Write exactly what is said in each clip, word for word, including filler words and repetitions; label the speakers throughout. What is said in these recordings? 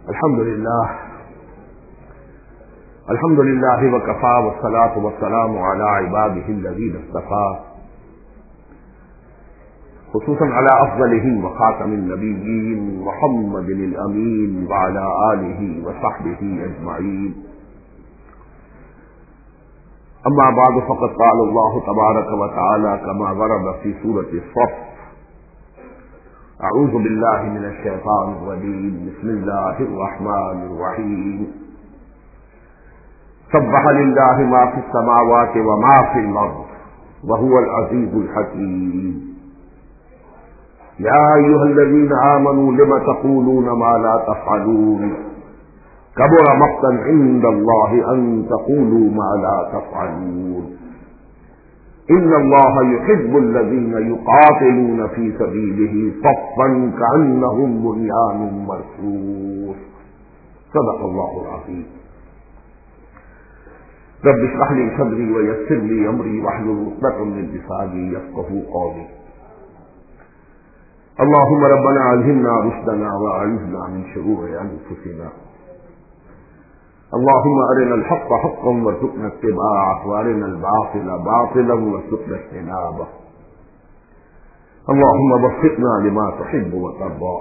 Speaker 1: الحمد لله الحمد لله وكفى والصلاة والسلام على عباده الذين اصطفى خصوصا على أفضلهم وخاتم النبيين محمد الأمين وعلى آله وصحبه أجمعين. أما بعد فقد قال الله تبارك وتعالى كما ورد في سورة الصف: أعوذ بالله من الشيطان الرجيم بسم الله الرحمن الرحيم سبح لله ما في السماوات وما في الأرض وهو العزيز الحكيم. يا أيها الذين آمنوا لم تقولون ما لا تفعلون كبر مقتا عند الله أن تقولوا ما لا تفعلون. إن الله يحب الذين يقاتلون في سبيله صفا كأنهم بنيان مرصوص. صدق الله العظيم. رب اشرح لي صدري ويسر لي أمري واحلل عقدة من لساني يفقهوا قولي. اللهم ربنا ألهمنا رشدنا وأعذنا من شرور أنفسنا. اللهم أرنا الحق حقا وارزقنا اتباعه وأرنا الباطل باطلا وارزقنا اجتنابه. اللهم وفقنا لما تحب وترضى.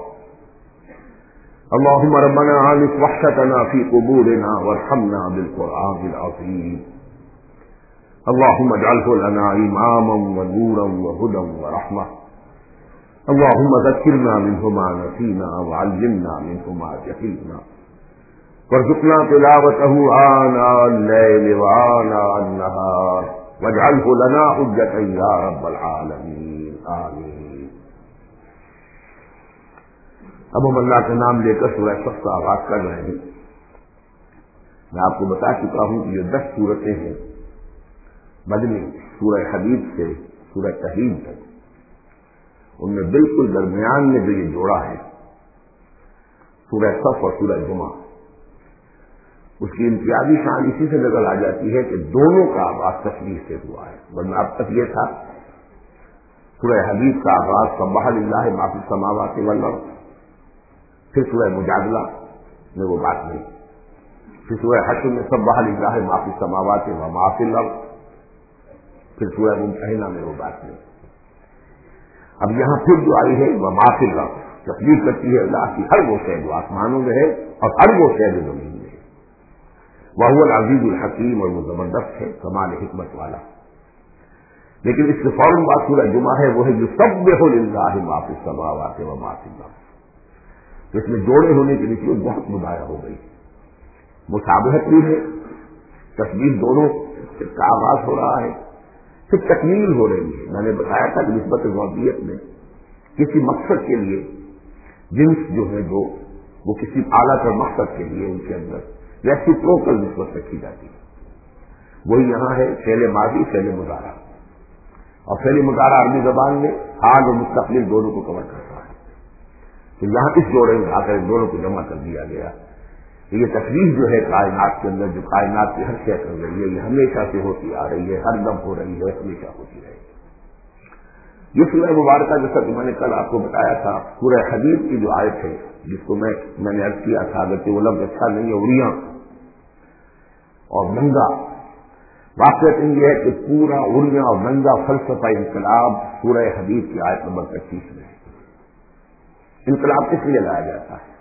Speaker 1: اللهم ربنا آنس وحشتنا في قبورنا وارحمنا بالقرآن العظيم. اللهم اجعله لنا إماما ونورا وهدى ورحمة. اللهم ذكرنا منه ما نسينا وعلمنا منه ما جهلنا وارزقنا تلاوته آناء الليل وآناء النهار واجعله لنا حجة يا رب العالمين آمین. اب ہم اللہ کا نام لے کر سورہ صف کا آغاز کر رہے ہیں. میں آپ کو بتا چکا ہوں کہ جو دس سورتیں ہیں مدنی سورہ حدید سے سورہ تحریم تک، ان میں بالکل درمیان میں جو یہ جوڑا ہے سورہ صف اور سورہ جمعہ، اس کی امتیازی شان اسی سے نظر آ جاتی ہے کہ دونوں کا آغاز تسبیح سے ہوا ہے. ورنہ اب تک یہ تھا سورہ حدید کا آغاز سبح للہ ما فی السماوات والارض، پھر سورہ مجادلہ میں وہ بات نہیں، پھر سورہ حشر میں سبح للہ ما فی السماوات وما فی الارض، پھر سورہ ممتحنہ میں وہ بات نہیں. اب یہاں پھر جو آئی ہے وما فی الارض، تسبیح کرتی ہے اللہ کی ہر وہ شے جو آسمانوں میں ہے اور ہر وہ شے جو زمین میں ہے. وَهُوَ الْعَزِيزُ الْحَكِيمُ، اور وہ زبردست ہے کمال حکمت والا. لیکن اس سے فوراً بات سورہ جمعہ ہے، وہ ہے يُسَبِّحُ لِلَّهِ مَا فِي السَّمَاوَاتِ وَمَا فِي الْأَرْضِ. اس میں جوڑے ہونے کی نسبت بہت مباحث ہو گئی. مشابہت بھی ہے، تسبیح دونوں کا آغاز ہو رہا ہے، پھر تکمیل ہو رہی ہے. میں نے بتایا تھا کہ نسبت ذاتیت میں کسی مقصد کے لیے جنس جو ہے جو وہ کسی اعلیٰ تر مقصد کے لیے ان کے اندر ریسیپروکل نسبت رکھی جاتی ہے. وہی یہاں ہے فعل ماضی فعل مضارع، اور فعل مضارع عربی زبان میں حال اور مستقبل دونوں کو کور کرتا ہے. تو یہاں اس جوڑے میں آ کر دونوں کو جمع کر دیا گیا. یہ تکلیف جو ہے کائنات کے اندر، جو کائنات کی ہر شے کر رہی ہے، یہ ہمیشہ سے ہوتی آ رہی ہے، ہر دم ہو رہی ہے، ہمیشہ ہوتی رہے گی. یہ سورہ مبارکہ جیسا کہ میں نے کل آپ کو بتایا تھا، سورہ حدید کی جو آیت ہے جس کو میں میں نے عرض کیا تھا، اگرچہ وہ لفظ اچھا نہیں ہے، اڑیاں اور ننگا. واقعات یہ ہے کہ پورا اڑیاں اور ننگا فلسفہ انقلاب سورہ حدید کی آیت نمبر پچیس میں ہے. انقلاب کس لیے لایا جاتا ہے؟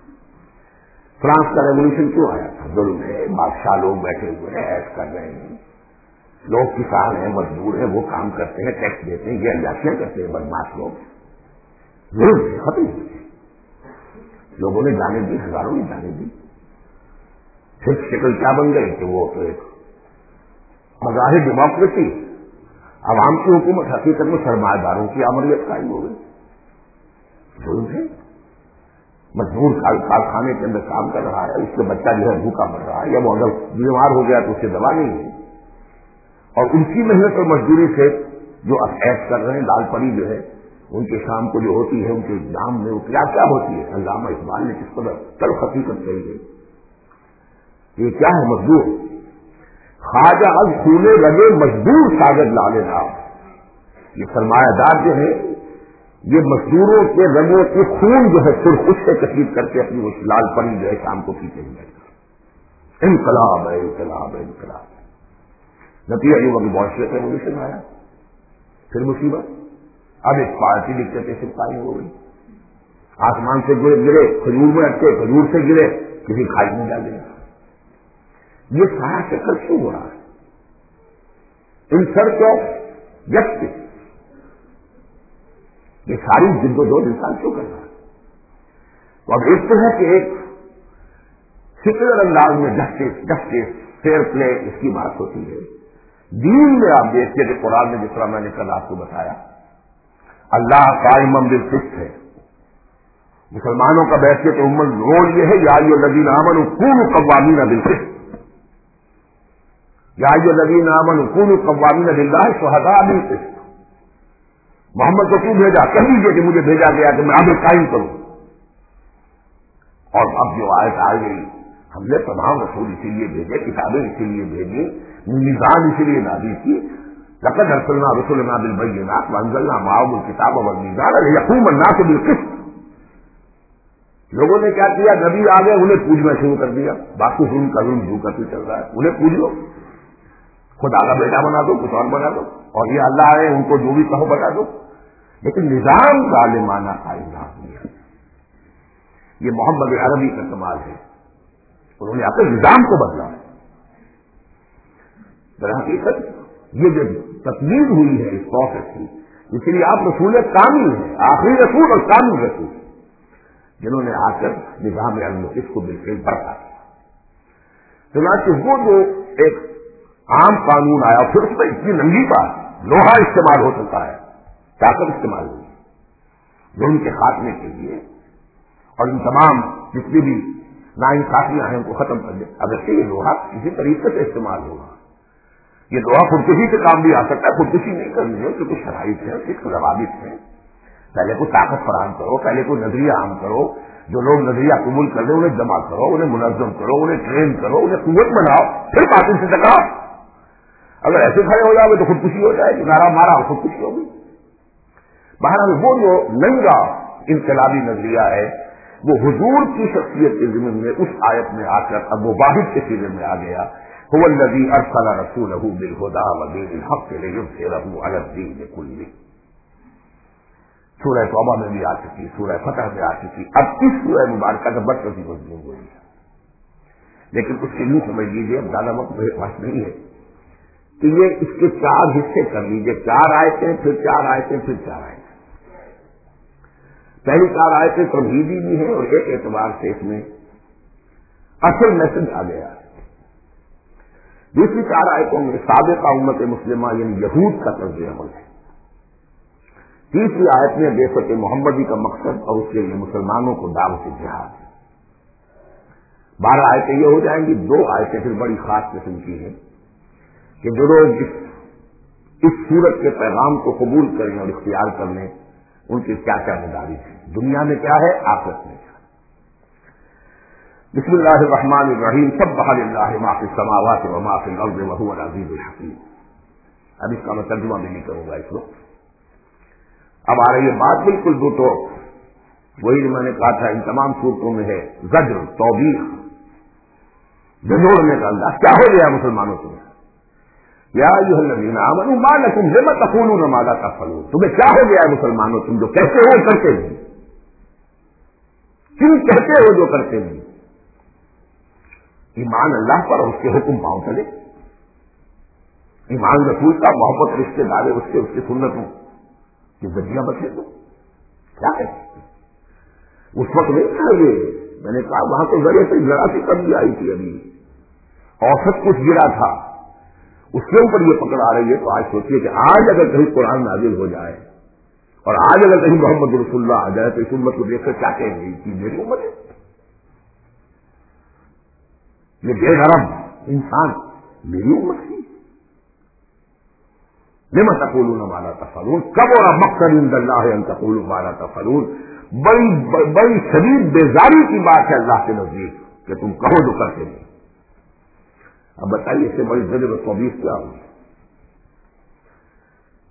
Speaker 1: فرانس کا ریولیوشن کیوں آیا تھا؟ ظلم ہے، بادشاہ لوگ بیٹھے ہوئے ہیں، ایش کر رہے ہیں، لوگ کسان ہیں، مزدور ہیں، وہ کام کرتے ہیں، ٹیکس دیتے ہیں، یہ عیاشیاں کرتے ہیں بدماش لوگ. ظلم سے ختم ہوئے، لوگوں نے جانے دی، ہزاروں نے جانے دی. پھر شکل کیا بن گئی کہ وہ تو ایک مظاہر ڈیموکریسی، عوام کی حکومت، حقیقت میں سرمایہ داروں کی آمریت قائم ہو گئی. ظلم ہے. مزدور کارخانے کے اندر کام کر رہا ہے، اس کے بچہ جو ہے بھوکا مر رہا ہے، یا وہ اگر بیمار ہو گیا تو اسے دوا نہیں ہے، اور ان کی محنت اور مزدوری سے جو عیش کر رہے ہیں. لال پری جو ہے ان کے شام کو جو ہوتی ہے، ان کے ایگزام میں وہ کیا کیا ہوتی ہے، علامہ اقبال نے کس قدر تلخ حقیقت کہی ہے. یہ کیا ہے؟ مزدور. خواجہ از خونے لگے مزدور کاغذ لا لینا. یہ سرمایہ دار جو ہے یہ مزدوروں کے رنگوں کے خون جو ہے سرخ اس سے کثیر کر کے اپنی وہ لال پری جو ہے شام کو پیتے ہوئے انقلاب ہے انقلاب ہے انقلاب نتیجہ یہ وقت معاشرے کا ریولیوشن آیا. پھر مصیبت اب ایک پارٹی ڈکٹیٹرشپ قائم ہو گئی. آسمان سے گرے گرے کھجور میں اٹکے کھجور سے گرے کسی کھائی میں جا گرے. یہ سارا چکر کیوں ہو رہا ہے؟ ان سرچ آف جسٹس یہ ساری جد و جہد انسان کیوں کر رہا ہے؟ تو اب ایک تو ہے کہ ایک سیکولر انداز میں جسٹس جسٹس فیئر پلے اس کی بات ہوتی ہے. دین میں آپ دیکھتے کہ قرآن میں جس طرح میں نے کل آپ کو بتایا اللہ قائم بالقسط ہے. مسلمانوں کا بحثیت عموماً رول یہ ہے یا ایھا الذین آمنوا کونوا قوامین بالقسط یا ایھا الذین آمنوا کونوا قوامین للہ شہداء بالقسط. محمد کو کیوں بھیجا؟ کہہ دیجیے کہ مجھے بھیجا گیا کہ میں عدل قائم کروں. اور اب جو آیت آ گئی ہم نے تمام رسول اسی لیے بھیجے کتابیں اسی لیے بھیجی میزان اسی لیے نازل کی لقد ارسلنا رسلنا بالبینات وانزلنا معهم الکتاب والمیزان لیقوم الناس بالقسط. لوگوں نے کیا کیا؟ نبی آ گئے انہیں پوجنا شروع کر دیا. باقی ظلم کا ظلم جو کرتے چل رہا ہے انہیں پوج لو. خدا کا بیٹا بنا دو کچھ اور بنا دو اور یہ اللہ آئے ان کو جو بھی کہو بتا دو. لیکن نظام ظالمانہ قائم نہ ہوا. یہ محمد عربی کا کمال ہے. انہوں نے اپنے نظام کو بدلا. در حقیقت یہ جو تکمیل ہوئی ہے اس پروسیس کی اس لیے آپ رسول کامل ہیں آخری رسول اور کامل رسول جنہوں نے آ کر نظام المقص کو بالکل برپا کیا. چنانچہ وہ جو ایک عام قانون آیا پھر اس میں اتنی ننگی بات لوہا استعمال ہو سکتا ہے طاقت استعمال ہوئی ظلم کے خاتمے کے لیے اور ان تمام جتنی بھی ناانصافیاں ہیں ان کو ختم کر دیں. اگر سے یہ لوہا کسی طریقے سے استعمال ہوگا یہ لوہا خودکشی سے کام بھی آ سکتا ہے. خودکشی نہیں کرنی ہے کیونکہ شرائط ہے کچھ ضوابط ہیں. پہلے کوئی طاقت فراہم کرو پہلے کوئی نظریہ عام کرو جو لوگ نظریہ قبول کر لیں انہیں جمع کرو انہیں منظم کرو انہیں ٹرین کرو انہیں قوت بناؤ پھر باطل سے ٹکراؤ. اگر ایسے کھڑے ہو جاؤ گے تو خودکشی ہو جائے گی. نعرہ مارا خودکشی ہوگی. بہرحال وہ جو ننگا انقلابی نظریہ ہے وہ حضور کی شخصیت کے ضمن میں اس آیت میں آ کر اب وہ واحد کے سیرے میں آ گیا. هو الذي ارسل رسوله بالهدى ودين الحق ليظهره على الدين كله. سورہ توبہ میں بھی آ چکی سورہ فتح میں آ چکی اب اس سورہ مبارکہ کا برکتی مضمون ہوئی ہے. لیکن اس کے لیے سمجھ لیجیے اب زیادہ وقت میرے پاس نہیں ہے کہ یہ اس کے چار حصے کر لیجیے. چار آیتیں پھر چار آیتیں پھر چار آیتیں. پہلی چار آیتیں توحیدی بھی ہیں اور ایک اعتبار سے اس میں اصل میسج آ گیا. دوسری چار آیتوں میں سابقہ امت مسلمہ یعنی یہود کا طرز عمل ہے. تیسری آیت میں بعثت محمدی کا مقصد اور اس کے لیے مسلمانوں کو دعوت جہاد. بارہ آیتیں یہ ہو جائیں گی. دو آیتیں پھر بڑی خاص قسم کی ہیں کہ جو لوگ اس اس صورت کے پیغام کو قبول کریں اور اختیار کر لیں ان کی کیا کیا مدارج ہے دنیا میں کیا ہے آخرت میں کیا. بسم اللہ الرحمن الرحیم سبح للہ ما فی السماوات و ما فی الارض وهو العزیز الحکیم. اب اس کا میں ترجمہ بھی نہیں کروں گا اس وقت. اب آ رہی ہے بات بالکل دو تو وہی جو میں نے کہا تھا ان تمام صورتوں میں ہے زجر توبیخ جھنجھوڑنے کا انداز. کیا ہو گیا مسلمانوں کو؟ یا ایھا الذین آمنوا ما لکم لم تقولون ما لا تفعلون. تمہیں کیا ہو گیا ہے مسلمانوں تم جو کہتے ہو کرتے نہیں. کیوں کہتے ہو جو کرتے نہیں؟ ایمان اللہ پر اور اس کے حکم پاؤں چلے. ایمان رسول کا محبت رشتے دارے اس کے اس کی سنتوں کہ ذریعہ بچے تو کیا ہے. اس وقت نہیں تھا یہ میں نے کہا وہاں تو ذریعے سے ذرا سی کمی آئی تھی ابھی اوسط کچھ گرا تھا اس کے اوپر یہ پکڑ آ رہی ہے. تو آج سوچیے کہ آج اگر کہیں قرآن نازل ہو جائے اور آج اگر کہیں محمد رسول اللہ آ جائے تو اس امت کو دیکھ کر کیا کہیں گے کہ میری امت ہے یہ بے حرم انسان میری امت تھی. لم تقولون ما لا تفعلون کبر مقتا عند اللہ ان تقولوا ما لا تفعلون. بڑی بڑی شدید بیزاری کی بات ہے اللہ کے نزدیک کہ تم کہو جو کرتے نہیں. اب بتائیے اس سے بڑی زجر و توبیخ کیا ہوئی.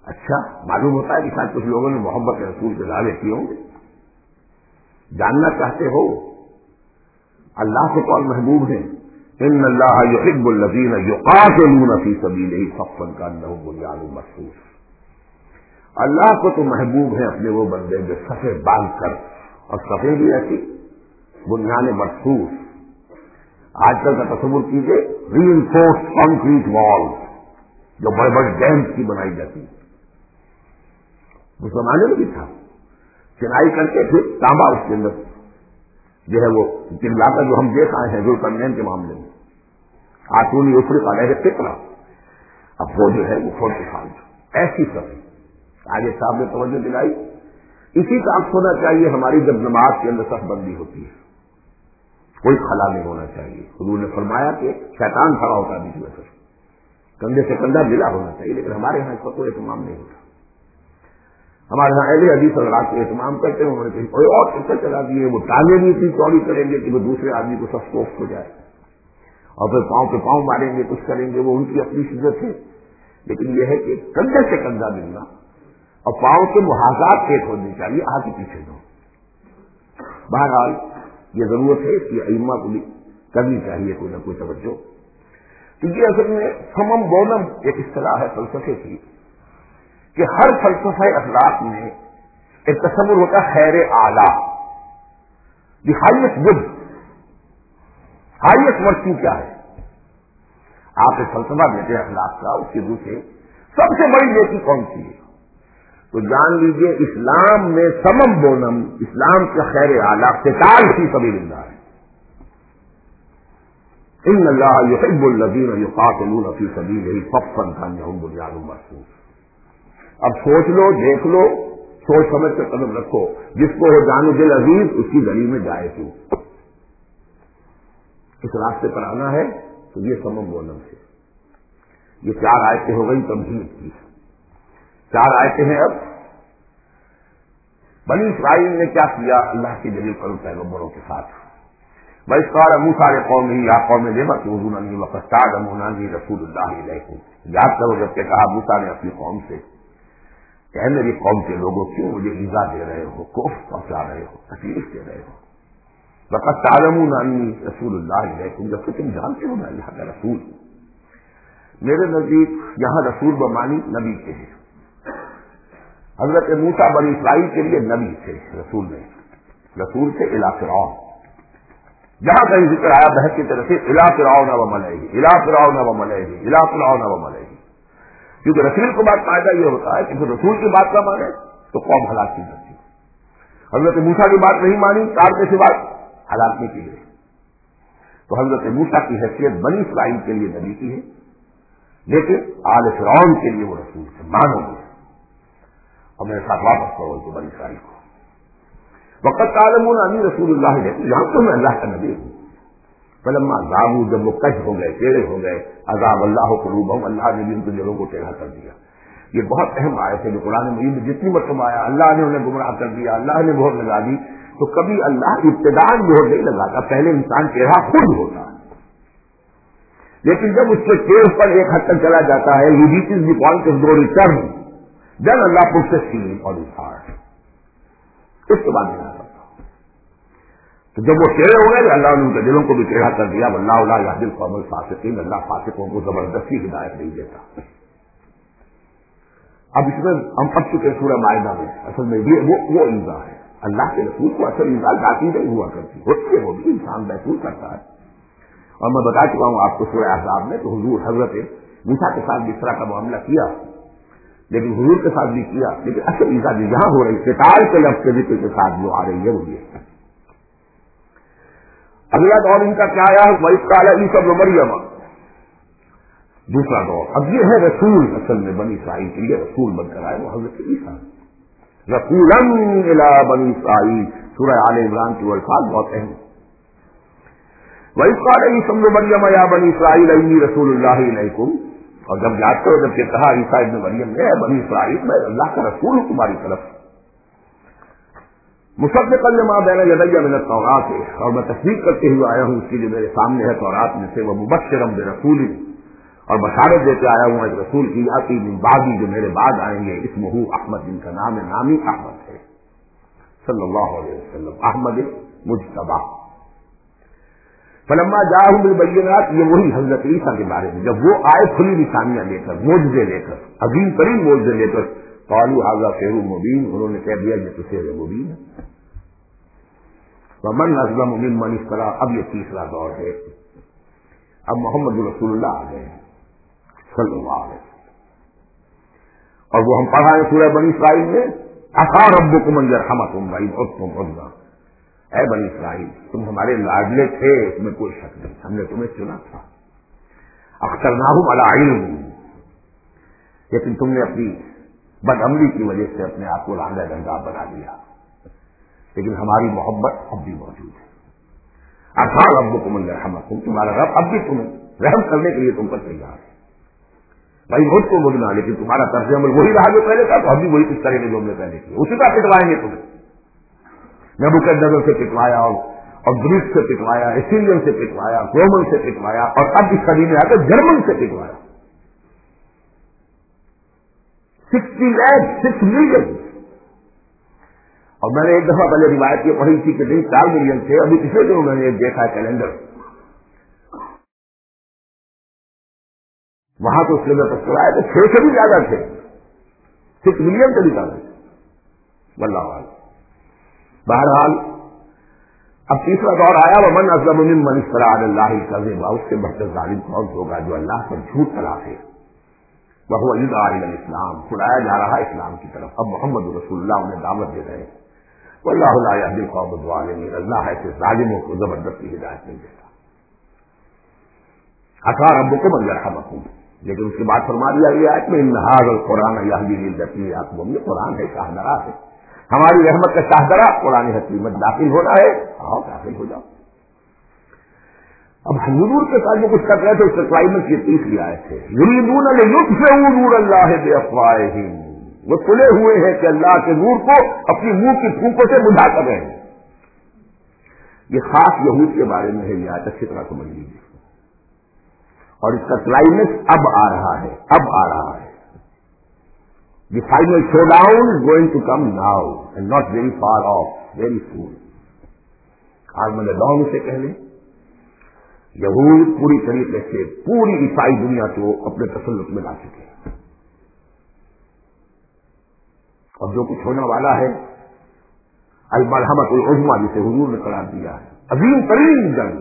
Speaker 1: اچھا معلوم ہوتا ہے کہ شاید کچھ لوگوں نے محبت رسول کے دعوے کیے ہوں گے. جاننا چاہتے ہو اللہ کے کون محبوب ہیں؟ ان اللہ یحب الذین یقاتلون فی سبیلہ صفا کانہم بنیان مرصوص. اللہ کو تو محبوب ہے اپنے وہ بندے جو صفے باندھ کر، اور صفے بھی ایسی بنیان مرصوص. آج کل کا تصور کیجیے ری انفورس کانکریٹ وال جو بڑے بڑے ڈیمز کی بنائی جاتی ہے. اس زمانے میں بھی تھا، چنائی کر کے پھر تانبا اس کے اندر جو ہے وہ چلا کر جو ہم دیکھ آئے ہیں ذوالقرنین کے معاملے میں آتونی افرق علیہ فکرہ. اب وہ جو ہے وہ فوج خان ایسی سب آگے صاحب نے توجہ دلائی. اسی کا عکس ہونا چاہیے ہماری جب نماز کے اندر صف بندی ہوتی ہے، کوئی خلا نہیں ہونا چاہیے. حضور نے فرمایا کہ شیطان کھڑا ہوتا ہے بیچ میں، پھر کندھے سے کندھا ملا ہونا چاہیے. لیکن ہمارے یہاں اس کا کوئی اہتمام نہیں ہوتا. ہمارے یہاں اہل حدیث حضرات کے اہتمام کرتے ہیں، انہوں نے کہیں کوئی اور چکر چلا دیے، وہ ٹانگیں بھی اتنی چوڑی کریں گے کہ وہ دوسرے آدمی کو سب کوف ہو جائے، اور پھر پاؤں پہ پاؤں ماریں گے، کچھ کریں گے. وہ ان کی اپنی شدت ہے. لیکن یہ ہے کہ کندھے سے کندھا ملنا اور پاؤں کے محاذات ایک ہونی چاہیے، آگے پیچھے دو. بہرحال یہ ضرورت ہے کہ ائمہ کو بھی کرنی چاہیے کوئی نہ کوئی توجہ. تو یہ اصل میں سمم بونم ایک اصطلاح ہے فلسفے کی کہ ہر فلسفہ اخلاق میں ایک تصور ہوتا ہے خیر اعلیٰ، the highest good, highest virtue کیا ہے. آپ ایک فلسفہ دیتے ہیں اخلاق کا، اس کے روح سے سب سے بڑی نیکی کون سی ہے؟ تو جان لیجئے اسلام میں سمم بونم، اسلام کا خیر اعلیٰ قتال فی سبیل اللہ ہے. ان اللہ یحب الذین یقاتلون فی سبیلہ صفا کانہم بنیان مرصوص. اب سوچ لو، دیکھ لو، سوچ سمجھ کر قدم رکھو. جس کو ہو جان دل عزیز اس کی گلی میں جائے کیوں. اس راستے پر آنا ہے تو یہ سمم بونم سے. یہ چار آیتیں ہو گئی تمہید کی. چار آیتیں ہیں. اب بنی اسرائیل نے کیا کیا اللہ کے جلیل قدر پیغمبروں کے ساتھ؟ بَإِذْ قَالَ مُوسَىٰ لِقَوْمِهِ يَا قَوْمِ لِمَ تُؤْذُونَنِي وَقَدْ تَعْلَمُونَ أَنِّي رَسُولُ اللَّهِ إِلَيْكُمْ. یاد کرو جب کہ کہا موسیٰ نے اپنی قوم سے کہ اے میری قوم کے لوگوں کیوں مجھے ایذا دے رہے ہو، کوف پہنچا رہے ہو، تکلیف دے رہے ہو. وَقَدْ تَعْلَمُونَ أَنِّي رَسُولُ اللَّهِ إِلَيْكُمْ، جبکہ تم جانتے ہو میں اللہ کا رسول ہوں. میرے نزدیک یہاں رسول بمانی نبی کے ہیں. حضرت موسیٰ بنی اسرائیل کے لیے نبی تھے، رسول نہیں. رسول تھے الی فرعون. جہاں کہیں ذکر آیا بحث کی طرف سے الی فرعون و ملئہ، الی فرعون و ملئہ، الی فرعون و ملئہ. کیونکہ رسول کو بات فائدہ یہ ہوتا ہے کہ پھر رسول کی بات نہ مانے تو قوم ہلاک کی جاتی ہے. حضرت موسیٰ کی بات نہیں مانی، چار کے سوا ہلاک نہیں کی گئی. تو حضرت موسیٰ کی حیثیت بنی اسرائیل کے لیے نبی کی ہے، لیکن آل فرعون کے لیے وہ رسول تھے. مانو گے اور میرے ساتھ واپس کرو ان کو بنی اسرائیل کو. وقت تعلمون انی رسول اللہ ہے، جانتے میں اللہ کا نبی ہوں. فلما ذابوا، جب وہ کش ہو گئے، ٹیڑھے ہو گئے، عذاب اللہ قلوبہم، اللہ نے بھی ان کے دلوں کو ٹیڑھا کر دیا. یہ بہت اہم آیت ہے جو قرآن مجید میں جتنی مرتبہ آیا اللہ نے انہیں گمراہ کر دیا، اللہ نے مہر لگا دی. تو کبھی اللہ ابتداء مہر نہیں لگاتا، پہلے انسان ٹیڑھا خود ہوتا ہے. لیکن جب اس کے ٹیڑھ پر ایک حد تک چلا جاتا ہے، یہ reaches the point of no return, then اللہ پروسیس کی اور ہارٹ. اس کے بعد نہیں کرتا. تو جب وہ ٹیڑھے ہو گئے اللہ نے ان کے دلوں کو بھی ٹیڑھا کر دیا. واللہ لا یہدی القوم الفاسقین، اللہ فاسقوں کو زبردستی ہدایت نہیں دیتا. اب اس میں ہم پڑھ چکے سورہ مائدہ میں اصل میں یہ وہ وہ ایذا ہے. اللہ کے رسول کو اصل ایذا ذاتی نہیں ہوا کرتی، ہوتی ہے وہ بھی انسان محسوس کرتا ہے. اور میں بتا چکا ہوں آپ کو سورہ احزاب میں تو حضور حضرت موسیٰ کے ساتھ جس طرح کا معاملہ کیا، لیکن حضور کے ساتھ بھی کیا، لیکن اصل ایذا جو یہاں ہو رہی قتال کے لفظ کے ذکر کے ساتھ جو آ رہی ہے وہ یہ. اگلا دور ان کا کیا آیا؟ وَإِذْ قَالَ عِيسَى ابْنُ مَرْيَمَ، دوسرا دور. اب یہ ہے رسول، اصل میں بنی اسرائیل کے لیے رسول بن کر آئے وہ حضرت عیسیٰ، رسولاً الی بنی اسرائیل. سورہ آل عمران کے الفاظ بہت اہم. وَإِذْ قَالَ عِيسَى ابْنُ مَرْيَمَ يَا بَنِي إِسْرَائِيلَ إِنِّي رَسُولُ اللَّهِ إِلَيْكُمْ. اور جب یاد کرو جب کہ کہا عیسیٰ ابن مریم نے، بنی اسرائیل میں اللہ کا رسول ہوں تمہاری طرف، مصدقا لما بین یدی من التوراۃ، اور میں تصدیق کرتے ہوئے آیا ہوں اس کی جو میرے سامنے ہے تورات میں سے، وہ مبشرا برسول، اور بشارت دیتے آیا ہوں ایک رسول کی آتی من بعدی جو میرے بعد آئیں گے اسمہ احمد، جن کا نام نامی احمد ہے صلی اللہ علیہ وسلم، احمد مجتبی۔ فلما جاءہم بالبینات، یہ وہی حضرت عیسیٰ کے بارے میں جب وہ آئے کھلی نشانیاں لے کر، معجزے لے کر، عظیم ترین معجزے لے کر، قالوا ھذا سحر مبین، انہوں نے کہہ دیا یہ تو سحر مبین ہے۔ ومن اظلم ممن افتری، اب یہ تیسرا دور ہے، اب محمد رسول اللہ آ گئے صلی اللہ علیہ وسلم، اور وہ ہم پڑھائیں سورہ بنی اسرائیل میں، عسیٰ ربکم ان یرحمکم وان عدتم عدنا، اے بنی اسرائیل تم ہمارے لاڈلے تھے، اس میں کوئی شک نہیں، ہم نے تمہیں چنا تھا، اخترناہم علی علم، لیکن تم نے اپنی بد عملی کی وجہ سے اپنے آپ کو رانگا دنگا بنا لیا، لیکن ہماری محبت اب بھی موجود ہے۔ عسیٰ ربکم ان یرحمکم، تمہارا رب اب بھی تمہیں رحم کرنے کے لیے تم پر تیار ہے، بھائی خود کو بدنا، لیکن تمہارا طرز عمل وہی رہا جو پہلے تھا، تو ابھی وہی کچھ کریں گے جو ہم نے پہلے کیا، اسی کا پٹوائیں گے تمہیں، نبوکدنصر سے پٹوایا اور گریس سے پٹوایا، اسٹرین سے پٹوایا، رومن سے پٹوایا، اور اب اس صدی میں آ کر جرمن سے پٹوایا، سکسٹی لاکھ سکس ملین، اور میں نے ایک دفعہ پہلے روایت یہ پڑھی تھی کہ نہیں چار ملین تھے، ابھی پچھلے دنوں میں نے ایک دیکھا ہے کیلنڈر، وہاں تو اس لیے تک آیا تو چھ سے بھی زیادہ تھے، سکس ملین سے بھی زیادہ تھے، واللہ اعلم۔ بہرحال اب تیسرا دور آیا، ومن اظلم ممن افتری علی اللہ الکذب، اس سے بہتر ظالم کون ہوگا جو اللہ پر جھوٹ تراشے، وہو یدعی الی الاسلام، بلایا جا رہا اسلام کی طرف، اب محمد رسول اللہ انہیں دعوت دے رہے ہیں، واللہ لا یہدی القوم الظالمین، اللہ ایسے ظالموں کو زبردستی ہدایت نہیں دیتا۔ عسیٰ ربکم ان یرحمکم، لیکن اس کے بعد فرما دیا گیا ہے کہ ان ھذا القرآن یہدی للتی ہی اقوم، یہ قرآن ہے شاہدرا ہے، ہماری رحمت کا شاہدرا قرآن حکیم میں داخل ہونا ہے، آؤ داخل ہو جاؤ۔ اب حضور کے ساتھ جو کچھ کر رہے تھے اس کے کلائمیکس یہ تیسری آیت ہے، یریدون لیطفئوا نور اللہ بافواہہم، وہ تلے ہوئے ہیں کہ اللہ کے نور کو اپنی منہ کی پھونکوں سے بجھا کر رہے ہیں۔ یہ خاص یہود کے بارے میں ہے، یہ آیت اچھی طرح سمجھ لیجیے، اور اس کا کلائمیکس اب آ رہا ہے، اب آ رہا ہے۔ The final showdown is going to come now and not very far off, very soon. آرمگیڈون سے کہہ لیں، یہود پوری طریقے سے پوری عیسائی دنیا کو اپنے تسلط میں لا چکے ہیں، اور جو کچھ ہونے والا ہے الملحمۃ العظمیٰ جسے حضور نے قرار دیا ہے، عظیم ترین جنگ،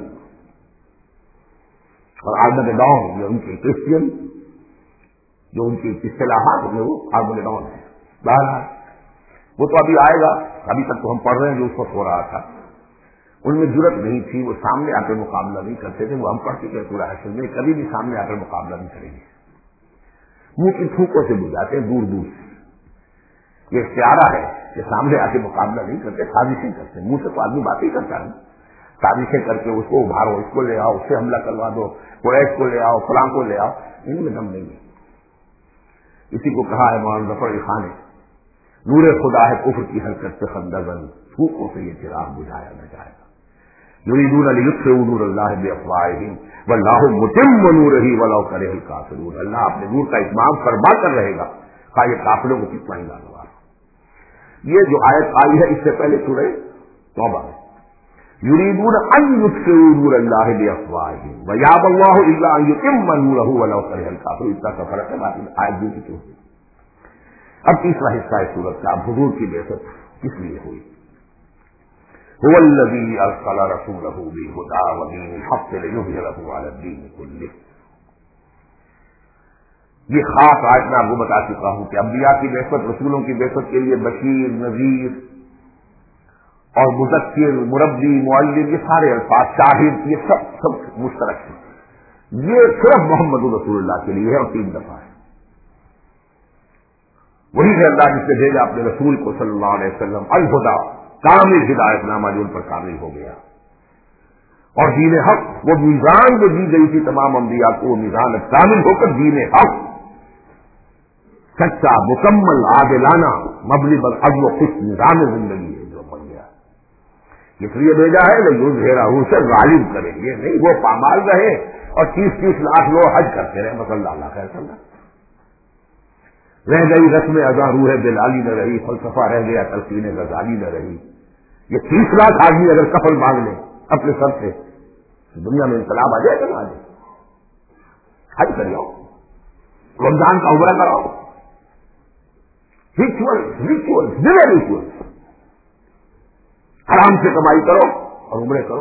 Speaker 1: اور آرمگیڈون یہ ان کے کرسچین جو ان کی اصطلاحات میں وہ آرمگیڈون ہے، بہرحال وہ تو ابھی آئے گا، ابھی تک تو ہم پڑھ رہے ہیں جو اس وقت ہو رہا تھا، ان میں جرت نہیں تھی، وہ سامنے آ کر مقابلہ نہیں کرتے تھے، وہ ہم پڑھ چکے پورا حشر میں کبھی بھی سامنے آ کر مقابلہ نہیں کریں گے، منہ کی تھوکوں سے بجھاتے ہیں دور دور سے، یہ اختیارہ ہے کہ سامنے آ کے مقابلہ نہیں کرتے، سازشیں کرتے، منہ سے تو آدمی بات ہی کرتا ہے، سازشیں کر کے اس کو ابھارو، اس کو لے آؤ، اس سے حملہ کروا دو، قریش کو لے آؤ، فلاں کو لے آؤ، ان میں دم نہیں ہے۔ اسی کو کہا ہے مولانا ظفر علی خان نے، نور خدا ہے کفر کی حرکت سے خندزن، تھوکوں سے یہ چراغ بجھایا نہ جائے گا، یریدون لیطفئوا نور اللہ بافواہہم واللہ متم نورہ ولو کرہ الکافرون، اللہ اپنے نور کا اتمام فرما کر رہے گا، خواہ یہ کافروں کو کتنا ہی ناگوار ہو۔ یہ جو آیت آئی ہے اس سے پہلے سورہ توبہ ہے، یریدون ان یطفئوا نور اللہ بافواہہم ویابی اللہ الا ان یتم نورہ ولو کرہ الکافرون، اتنا کا فرق ہے، باقی آیت بھی کیوں ہوئی۔ اب تیسرا حصہ ہے سورت کا، اب حضور کی بعثت کس لیے ہوئی؟ هو الذی ارسل رسولہ بالہدی ودین الحق لیظہرہ علی الدین کلہ، یہ خاص آیت میں آپ کو بتا چکا ہوں کہ انبیاء کی بعثت، رسولوں کی بعثت کے لیے بشیر، نذیر اور مذکر، مربی، معلم، یہ سارے الفاظ، شاہد، یہ سب سب مشترک ہیں، یہ صرف محمد رسول اللہ کے لیے ہے، اور تین دفعہ ہے، وہی ہے اللہ جس نے بھیجا اپنے رسول کو صلی اللہ علیہ وسلم، الہدیٰ، کامل ہدایت نامہ جو ان پر کامل ہو گیا، اور دین حق، وہ میزان جو دی گئی تھی تمام انبیاء کو، وہ میزان کامل ہو کر دین حق، سچا، مکمل، عادلانہ، مبنی بر عدل و قسط نظام زندگی ہے جو بن گیا، اس لیے بھیجا ہے لیظہرہ، اسے غالب کریں گے، نہیں وہ پامال رہے اور تیس تیس لاکھ لوگ حج کرتے رہے، بس اللہ اللہ خیر کرنا. رہ گئی رسم ادا روح بلالی نہ رہی، فلسفہ رہ گیا تلقین غزالی نہ رہی. یہ تیس لاکھ آدمی اگر کفن مانگ لیں اپنے سر سے دنیا میں انقلاب آ جائے گا نہ آ جائے. حج کر جاؤ، رمضان کا عمرہ کراؤ، ریچول ریچول بنا ریچول حرام سے کمائی کرو اور عمرے کرو.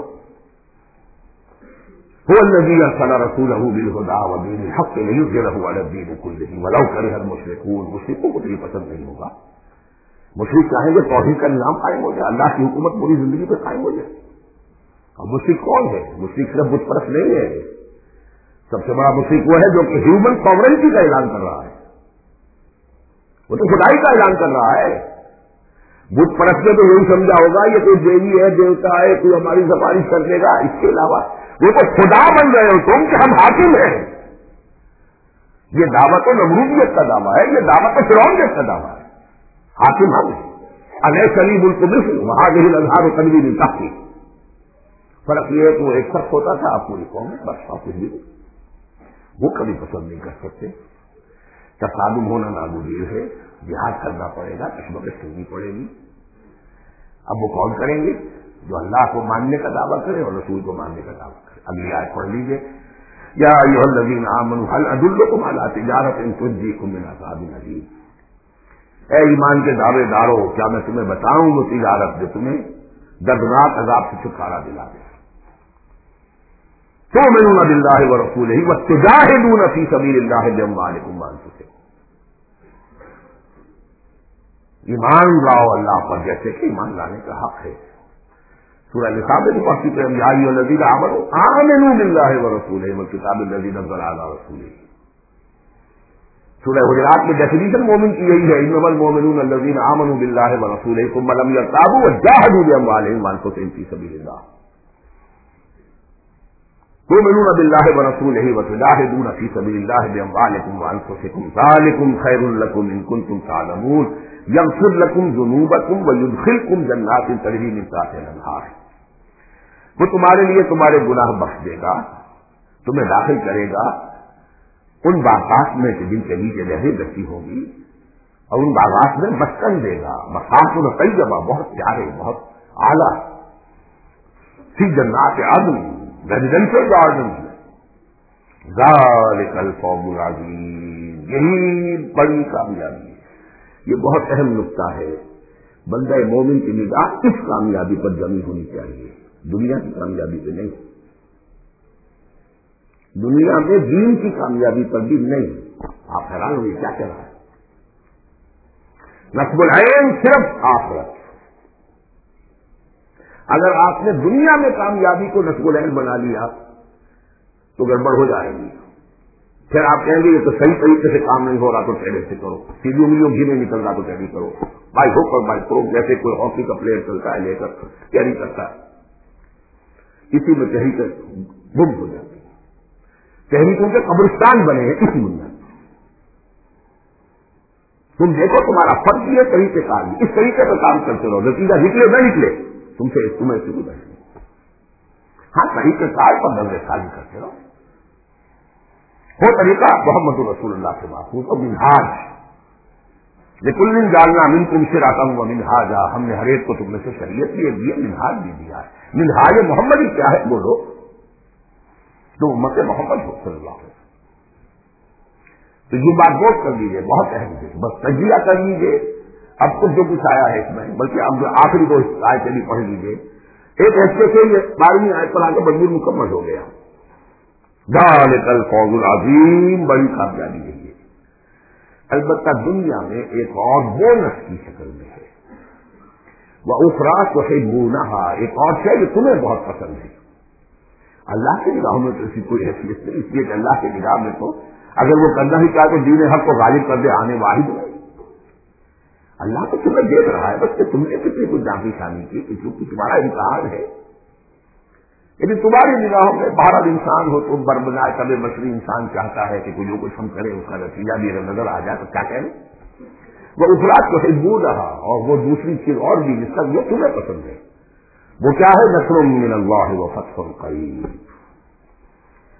Speaker 1: هو الذي ارسل رسوله بالهدى ودين الحق ليظهره على الدين كله ولو كره المشركون. مشرکوں کو تو یہ پسند نہیں ہوگا. مشرک چاہیں گے توحید کا نظام قائم ہو جائے، اللہ کی حکومت پوری زندگی پہ قائم ہو جائے. اور مشرک کون ہے؟ مشرک صرف بت پرست نہیں ہے. سب سے بڑا مشرک وہ ہے جو کہ ہیومن ساورنٹی کا اعلان کر رہا ہے، وہ تو خدائی کا اعلان کر رہا ہے. بت پرست نے تو یہی سمجھا ہوگا یہ کوئی دیوی ہے، دیوتا ہے، کوئی ہماری سفارش کر دے گا. اس کے علاوہ وہ تو خدا بن گئے ہو تم کہ ہم حاکم ہیں. یہ دعوت تو نمرودیت کا دعویٰ ہے، یہ دعوت تو فرعونیت کا دعویٰ ہے. حاکم ہم ہیں. الیس لی ملک مصر وہذہ الانہار تجری من تحتی. فرق یہ ہے کہ وہ ایک شخص ہوتا تھا، آپ پوری قوم ہے، بس آپ کچھ بھی وہ کبھی پسند نہیں کر سکتے. تصادم ہونا ناگزیر ہے، جہاد کرنا پڑے گا، کشمکش کرنی پڑے گی. اب وہ کون کریں گے؟ جو اللہ کو ماننے کا دعویٰ کرے اور رسول کو ماننے کا دعویٰ کرے. اگلی آیت پڑھ لیجیے. یا ایھا الذین آمنوا هل ادلکم علی تجارۃ تنجیکم من عذاب الیم. اے ایمان کے دعوے دارو، کیا میں تمہیں بتاؤں وہ تجارت جو تمہیں دردناک عذاب سے چھٹکارا دلا دے. تؤمنون باللہ ورسولہ وتجاہدون فی سبیل اللہ باموالکم وانفسکم. ایمان لاؤ اللہ پر جیسے کہ ایمان لانے کا حق ہے. سورہ نساء میں پڑھتی ہے یا ایھا الذین آمنوا آمنوا باللہ ورسولہ والکتاب الذی نزل علی رسولہ. سورہ حجرات میں ڈیفینیشن مومن کی یہی ہے، انما المؤمنون الذین آمنوا باللہ ورسولہ ثم لم یرتابوا وجاہدوا باموالہم وانفسہم فی سبیل اللہ. تؤمنون باللہ ورسولہ وتجاہدون فی سبیل اللہ باموالکم وانفسکم ذالکم خیر لکم ان کنتم تعلمون یغفر لکم ذنوبکم ویدخلکم جنات تجری من تحتہا الانہار. وہ تمہارے لیے تمہارے گناہ بخش دے گا، تمہیں داخل کرے گا ان باغات میں جن کے نیچے نہریں بہتی ہوں گی، اور ان باغات میں مسکن دے گا. مساکن طیبہ، بہت پیارے، بہت اعلیٰ. فی جنات عدن، ریزیڈینشل گارڈن. ذالک الفوز العظیم، یہی بڑی کامیابی ہے. یہ بہت اہم نقطہ ہے. بندہ مومن کی نگاہ اس کامیابی پر جمی ہونی چاہیے، دنیا کی کامیابی پہ نہیں، دنیا میں دین کی کامیابی پر بھی نہیں. آپ حیران ہوئے کیا کہہ رہا ہے؟ نصب العین صرف آخرت. اگر آپ نے دنیا میں کامیابی کو نصب العین بنا لیا تو گڑبڑ ہو جائے گی. پھر آپ کہیں گے یہ تو صحیح طریقے سے کام نہیں ہو رہا تو ٹیڑے سے کرو، سیدھی انگلیوں گھی نہیں نکل رہا تو ٹیڑھی کرو، بائی ہو کر بائی کرو. جیسے کوئی ہاکی کا پلیئر چلتا ہے لے کر ٹیڑھی کرتا ہے، اسی میں تحریک گم ہو جاتی ہے. تحریکوں کے قبرستان بنے ہیں اس دنیا میں. تم دیکھو تمہارا فرض یہ طریقے کار اس طریقے سے کام کرتے رہو، نتیجہ نکلے نہ نکلے تم سے تمہیں شروع بیٹھے. ہاں طریقے کار پر نظر خالی کرتے رہو. وہ طریقہ محمد رسول اللہ سے محفوظ اور منہاج لکل جعلنا منکم شرعۃ ومنہاجا. ہم نے ہر ایک کو تم میں سے شریعت بھی دی ہے، منہاج بھی دیا ہے. منہاج محمد ہی کیا ہے بولو؟ تو امت محمد ہو صلی اللہ علیہ وسلم. تو یہ بات نوٹ کر لیجیے، بہت اہم ہے. بس تجزیہ کر لیجیے اب تک جو کچھ آیا ہے اس میں، بلکہ اب جو آخری دو آیتیں بھی پڑھ لیجیے. ایک حصے سے یہ بارہویں آیت پر آ کے مضمون مکمل ہو گیا. ذالک الفوز العظیم، بڑی کامیابی ہے یہ. البتہ دنیا میں ایک اور بونس کی شکل میں ہے. وَأُخْرَىٰ تُحِبُّونَهَا، ایک اور شے جو تمہیں بہت پسند ہے. اللہ کی نگاہوں میں تو اسی کوئی حیثیت نہیں، اس لیے کہ اللہ کی نگاہ میں تو اگر وہ کرنا ہی چاہے تو دین حق کو غالب کر دے آنے واحد نہیں. اللہ تو تمہیں دیکھ رہا ہے، بس کہ تم نے کتنی کچھ جانچی شانی کی کہ چونکہ تمہارا امتحان ہے. لیکن تمہاری نگاہوں میں بہرحال انسان ہو تو بربنائے کبھی مصری انسان چاہتا ہے کہ کوئی جو کچھ ہم کرے اس کا نتیجہ بھی اگر نظر آ جائے تو کیا کہیں. وہ افراد کو حبو رہا، اور وہ دوسری چیز اور بھی جس کا یہ تمہیں پسند ہے، وہ کیا ہے؟ نصر من اللہ و فتح قریب.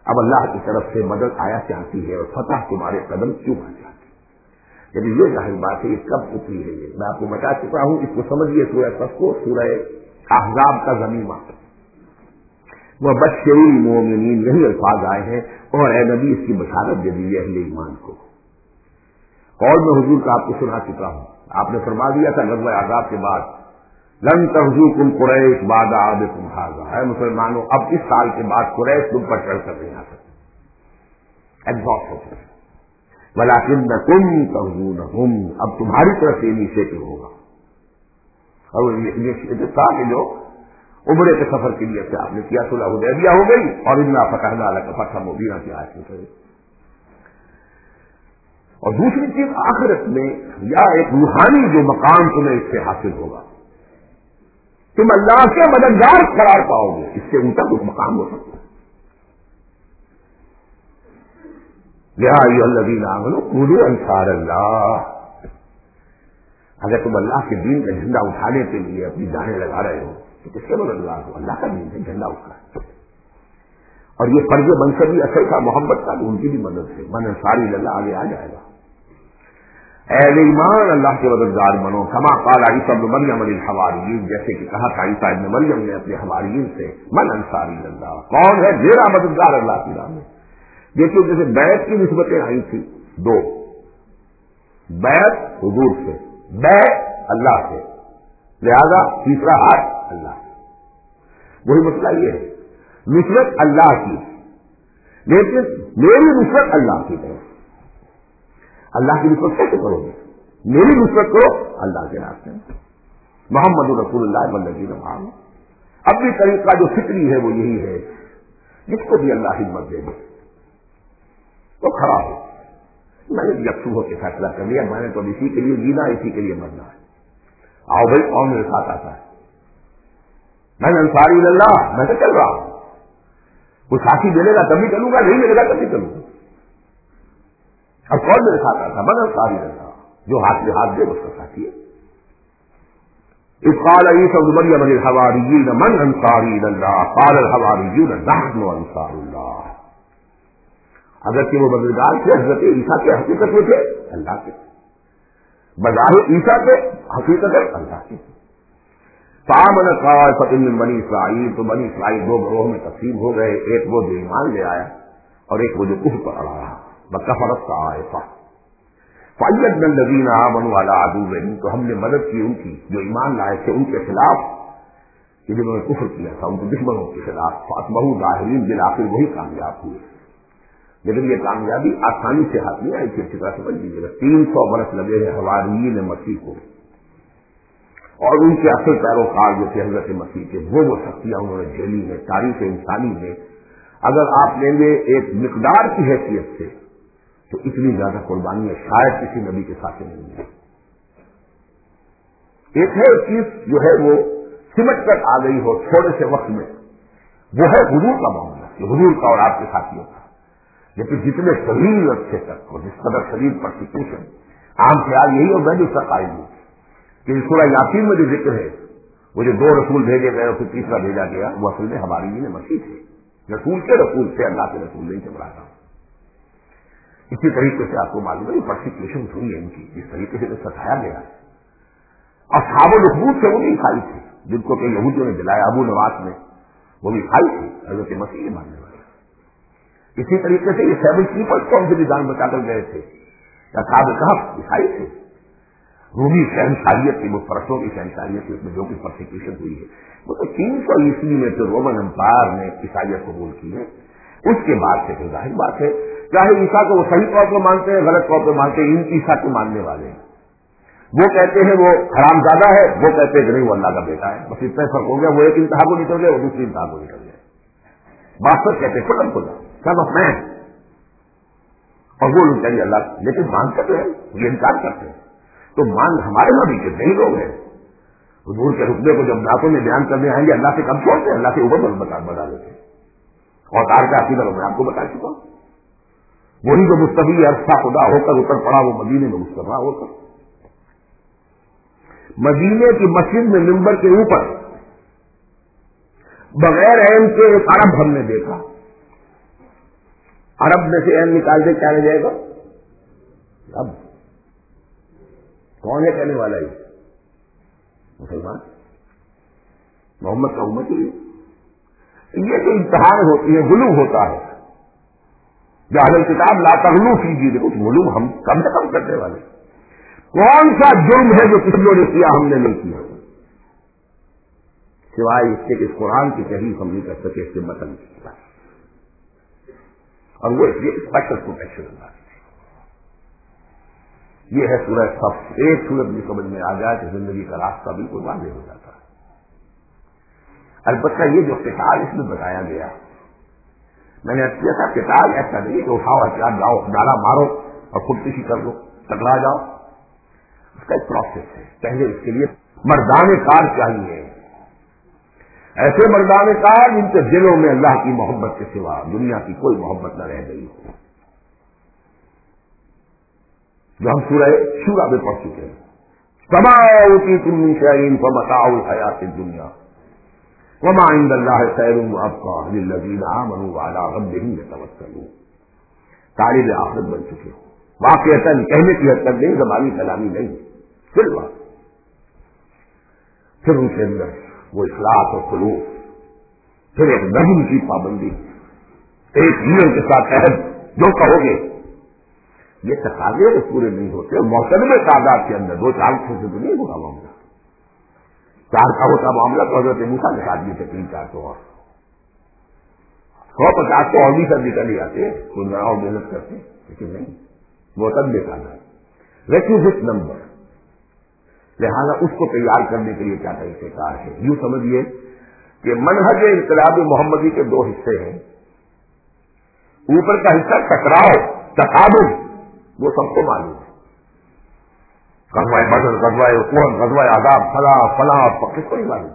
Speaker 1: اب اللہ کی طرف سے مدد آیا چاہتی ہے اور فتح تمہارے قدم کیوں آ جاتی ہے؟ یعنی یہ ظاہر بات ہے، یہ کب اتری ہے؟ یہ میں آپ کو بتا چکا ہوں، اس کو سمجھیے سورہ صف کو، سورہ احزاب کا ضمیمہ، وہ بشر المؤمنین، یہی الفاظ آئے ہیں، اور اے نبی اس کی بشارت دے دیجیے اہل ایمان کو۔ قول میں حضور کا آپ کو سنا چکا ہوں، آپ نے فرما دیا تھا غزوہ احزاب کے بعد، لن تغزوکم قریش بعد عامکم ھذا، اے مسلمانوں اب اس سال کے بعد قریش تم پر چڑھ کر نہیں آ سکتے، ایگزاسٹ ہو گئے، ولکنکم تغزونہم، اب تمہاری طرف سے انیشیٹو ہوگا۔ اور یہ تھا کہ جو عمرے کے سفر کے لیے سے آپ نے کیا، صلح حدیبیہ ہو گئی، اور انا فتحنا لک فتحا مبینا کی آیت میں کہی۔ اور دوسری چیز آخرت میں یا ایک روحانی جو مقام تمہیں اس سے حاصل ہوگا، تم اللہ کے مددگار قرار پاؤ گے، اس سے اونچا کچھ مقام ہو سکتا ہے۔ یا ایھا الذین آمنوا کونوا انصار اللہ، اگر تم اللہ کے دین کا جھنڈا اٹھانے کے لیے اپنی جانیں لگا رہے ہو تو کس کے مددگار ہو؟ اللہ کا دین ہے، جھنڈا اس کا، اور یہ فرض منصبی اصل کا محبت کا، تو ان کی بھی مدد سے من انصاری اللہ آگے آ جائے گا۔ اہل ایمان اللہ کے مددگار بنو، کما قال عیسی ابن مریم للحواریین، جیسے کہ کہا تھا عیسی ابن مریم نے اپنے حواریین سے، من انصاری اللہ، کون ہے میرا مددگار اللہ کی راہ میں۔ دیکھیے جیسے بیعت کی نسبتیں آئی تھی دو، بیعت حضور سے، بیعت اللہ سے، لہذا تیسرا ہاتھ اللہ سے۔ وہی مسئلہ یہ ہے، نصرت اللہ کی، لیکن میری نصرت اللہ کی طرف، اللہ کی نصرت کیسے کرو گے؟ میری نصرت کرو اللہ کے راستے میں، محمد رسول اللہ والذین معہ۔ اب بھی طریقہ جو فکری ہے وہ یہی ہے، جس کو بھی اللہ ہمت دے دے تو کھڑا ہو۔ میں نے یکسو ہو کے فیصلہ کر لیا، میں نے تو اسی کے لیے جینا، اسی کے لیے مرنا ہے، آؤ بھائی کون میرے ساتھ آتا ہے؟ میں انصاری اللہ، میں تو چل رہا ہوں، کوئی ساتھی ملے گا تبھی چلوں گا، نہیں ملے گا تبھی چلوں گا۔ اب کون میرے ساتھ آتا؟ من انصاری اللہ، جو ہاتھ میں ہاتھ دے اس کا ساتھی ہے۔ اذ قال عیسی ابن مریم للحواریین من انصاری اللہ قال الحواریون نحن انصار اللہ۔ اگرچہ وہ مددگار تھے حضرت عیسیٰ کے، حقیقت میں تھے اللہ کے، بظاہر عیسیٰ کے، حقیقت اللہ کے۔ فآمن طائفۃ من بنی اسرائیل، تو بنی اسرائیل دو گروہ میں تقسیم ہو گئے، ایک وہ جو ایمان لے آیا اور ایک وہ جو کفر پر اڑا رہا، وکفرت طائفہ فأیدنا الذین آمنوا علی عدوہم، تو ہم نے مدد کی ان کی جو ایمان لائے تھے ان کے خلاف، کہ جنہوں نے کفر کیا تھا ان کے دشمنوں کے خلاف، فاصبحوا ظاہرین، بالآخر وہی کامیاب ہوئے۔ لیکن یہ کامیابی آسانی سے ہاتھ نہیں آئی تھی، اچھی طرح سمجھ لیجیے گا، تین سو برس لگے ہیں حواریین مسیح کو، اور ان کے اصل پیروکار جو تھے حضرت مسیح کے، وہ وہ سختیاں انہوں نے جھیلی ہیں تاریخ انسانی میں۔ اگر آپ لیں گے ایک مقدار کی حیثیت سے تو اتنی زیادہ قربانیاں شاید کسی نبی کے ساتھ نہیں ہیں۔ ایک ہے چیز جو ہے وہ سمٹ کر آ گئی ہو تھوڑے سے وقت میں، وہ ہے حضور کا معاملہ، کہ حضور کا اور آپ کے ساتھیوں کا۔ لیکن جتنے طویل عرصے تک اور جس قدر شدید پرسیکیوشن، عام خیال یہی اور میں بھی اس کا قائل ہوں کہ سورہ یاسین میں جو ذکر ہے، وہ جو دو رسول بھیجے گئے اور پھر تیسرا بھیجا گیا، وہ اصل میں حواریین مسیح تھے، رسول کے رسول سے، اللہ کے رسول نہیں چل رہا۔ اسی طریقے سے آپ کو معلوم ہے پرسیکیوشن ہوئی ہے ان کی، جس طریقے سے ستایا گیا ہے۔ اصحاب الاخدود سے وہ بھی عیسائی تھے، جن کو کہ یہودیوں نے جلایا، ابو نواس میں، وہ بھی عیسائی تھے، حضرت مسیح ماننے والے۔ اسی طریقے سے یہ سیون پیپلز کون سے بھی جان بچا کر گئے تھے، اصحاب کہف عیسائی تھے۔ رومی شہنشاہیت کی، وہ پرستوں کی شہنشاہیت کی، اس میں جو کچھ پرسیکیوشن ہوئی ہے، وہ تو تین سو عیسوی میں تو رومن امپائر نے عیسائیت قبول کی ہے، اس کے بعد سے تو ظاہر بات ہے چاہے عیسیٰ کو وہ صحیح طور پہ مانتے ہیں غلط طور پہ مانتے ہیں، ان عیسیٰ کو ماننے والے ہیں، وہ کہتے ہیں وہ حرام زادہ ہے، وہ کہتے ہیں کہ نہیں وہ اللہ کا بیٹا ہے، بس اتنا فرق ہو گیا، وہ ایک انتہا کو نکل گئے، وہ دوسری انتہا کو نکل گئے۔ باسط کہتے ہیں ختم کھلا سب اپنا ہے، اور وہ لوگ کہیں اللہ، لیکن مانتے تو ہیں، یہ انکار کرتے ہیں۔ تو مان ہمارے یہاں بھی کتنے ہی لوگ ہیں حضور کے رتبے کو جب نعتوں میں بیان کرنے آئیں گے اللہ سے کم چھوڑتے ہیں، اللہ سے اوپر بتا بتا دیتے ہیں، اور تار کا عقیدہ میں آپ کو بتا چکا ہوں، وہی جو مستوی عرصہ خدا ہو کر اتر پڑا وہ مدینے میں مصطفیٰ ہو کر، مدینے کی مسجد میں منبر کے اوپر بغیر عین کے ایک عرب ہم نے دیکھا، عرب میں سے این نکال دے کیا رہ جائے گا؟ اب کون ہے کہنے والا یہ؟ مسلمان، محمد کا امت ہی ہے۔ یہ تو امتحان ہوتی ہے، غلو ہوتا ہے۔ جو اہل کتاب لا تغلو کیجیے، دیکھو غلو ہم کم سے کم کرنے والے۔ کون سا جرم ہے جو کسی نے کیا ہم نے نہیں کیا، سوائے اس کے کہ اس قرآن کی تحریف ہم نہیں کر سکے، اس کے متن کی، اور وہ اس لیے اسپیشل پروٹیکشن اللہ کی۔ یہ ہے سورہ صف۔ ایک سورت بھی سمجھ میں آ جائے کہ زندگی کا راستہ بالکل واضح ہو جاتا ہے۔ البتہ یہ جو قتال اس میں بتایا گیا، میں نے ارد کیا تھا قتال ایسا نہیں کہ اٹھاؤ ہتھیار جاؤ ڈالا مارو اور خودکشی کر لو ٹکرا جاؤ، اس کا ایک پروسیس ہے۔ پہلے اس کے لیے مردان کار چاہیے، ایسے مردان کار جن کے دلوں میں اللہ کی محبت کے سوا دنیا کی کوئی محبت نہ رہ گئی ہو، جو ہم سورہ شورى میں پڑھ چکے ہیں۔ فما اوتیتم من شیء فمتاع الحیاۃ الدنیا وما عند اللہ خیر وابقیٰ للذین آمنوا وعلی ربہم یتوکلون۔ تعلیم آخرت بن چکے ہو، واقعتاً کہنے کی حد تک نہیں، زبانی کلامی نہیں، پھر بات پھر ان کے اندر وہ اخلاص اور خلوص، پھر ایک نظم کی پابندی، ایک نیت کے ساتھ عہد جو کہو گے، یہ تقاضے پورے نہیں ہوتے۔ اور محترمہ تعداد کے اندر دو چار سے تو نہیں ہوگا معاملہ، چار کا ہوتا معاملہ تو حضرت موسیٰ کے ساتھ بھی تھے، تین چار تو اور سو پچاس تو اور بھی سب نکل ہی آتے، کوئی نہ اور محنت کرتے، لیکن نہیں، محترمہ تعداد ریکوزٹ نمبر، لہذا اس کو تیار کرنے کے لیے کیا طریقہ کار ہے؟ یوں سمجھیے کہ منہج انقلاب محمدی کے دو حصے ہیں۔ اوپر کا حصہ ٹکراؤ، تقابل، وہ سب کو معلوم ہے، غزوہ بدر، غزوہ احد، غزوہ عذاب، فلاں فلاں کس کو نہیں معلوم۔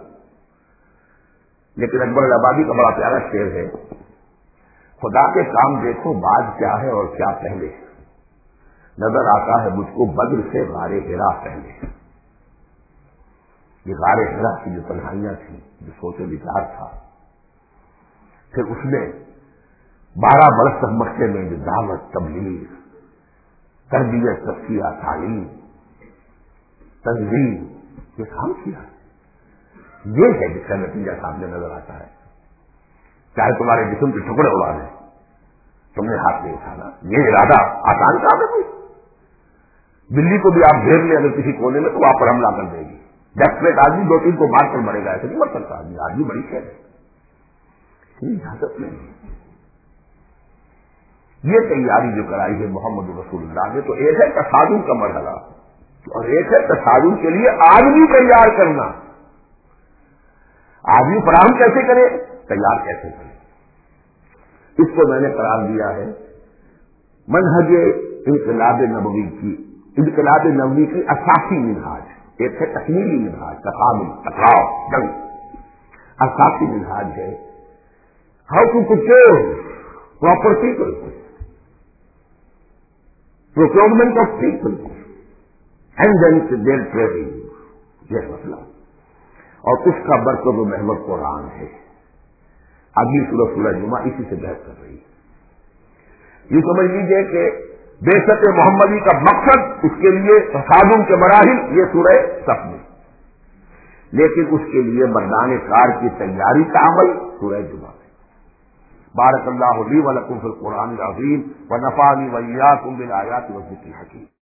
Speaker 1: لیکن اکبر الآبادی کا بڑا پیارا شعر ہے، خدا کے کام دیکھو بعد کیا ہے اور کیا پہلے، نظر آتا ہے مجھ کو بدر سے غار حرا پہلے۔ یہ غار حرا کی جو تنہائیاں تھیں، جو سوچ و وچار تھا، پھر اس میں بارہ برس تک مکے میں جو دعوت، تبلیغ، تربیت، تفسیر، تعلیم، تنظیم، یہ کام کیا، یہ ہے جس کا نتیجہ سامنے نظر آتا ہے۔ چاہے تمہارے جسم کے ٹکڑے اڑا دیں، تم نے ہاتھ نہیں اٹھانا، یہ ارادہ آسان کام ہے کوئی؟ بلی کو بھی آپ گھیر لیں اگر کسی کونے میں تو وہاں پر حملہ کر دے گی، ڈیسپریٹ آدمی دو تین کو مار کر مرے گا، ایسے نہیں مر سکتا آدمی، آدمی بڑی خیر ہے، اجازت نہیں۔ یہ تیاری جو کرائی ہے محمد رسول اللہ نے، تو ایک ہے تصادم کا مرحلہ اور ایک ہے تصادم کے لیے آدمی تیار کرنا۔ آدمی فراہم کیسے کرے، تیار کیسے کرے، اس کو میں نے قرار دیا ہے منہج انقلاب نبوی کی، انقلاب نبوی کی اساسی منہاج۔ ایک ہے تکمیلی منہاج، تقابل، ٹکراؤ، جنگ۔ اساسی منہاج ہے how to procure proper people, procurement of people and then their trading, یہ مسئلہ، اور اس کا برکت و محور قرآن ہے۔ اگلی سورہ سورہ جمعہ اسی سے بحث کر رہی ہے۔ یہ سمجھ لیجیے کہ بعثت محمدی کا مقصد، اس کے لیے تصادم کے مراحل، یہ سورہ صف میں، لیکن اس کے لیے مردان کار کی تیاری کا عمل سورہ جمعہ میں۔ بارک اللہ لی و لکم فی القرآن العظیم و نفعنی و ایاکم بالآیات والذکر الحکیم۔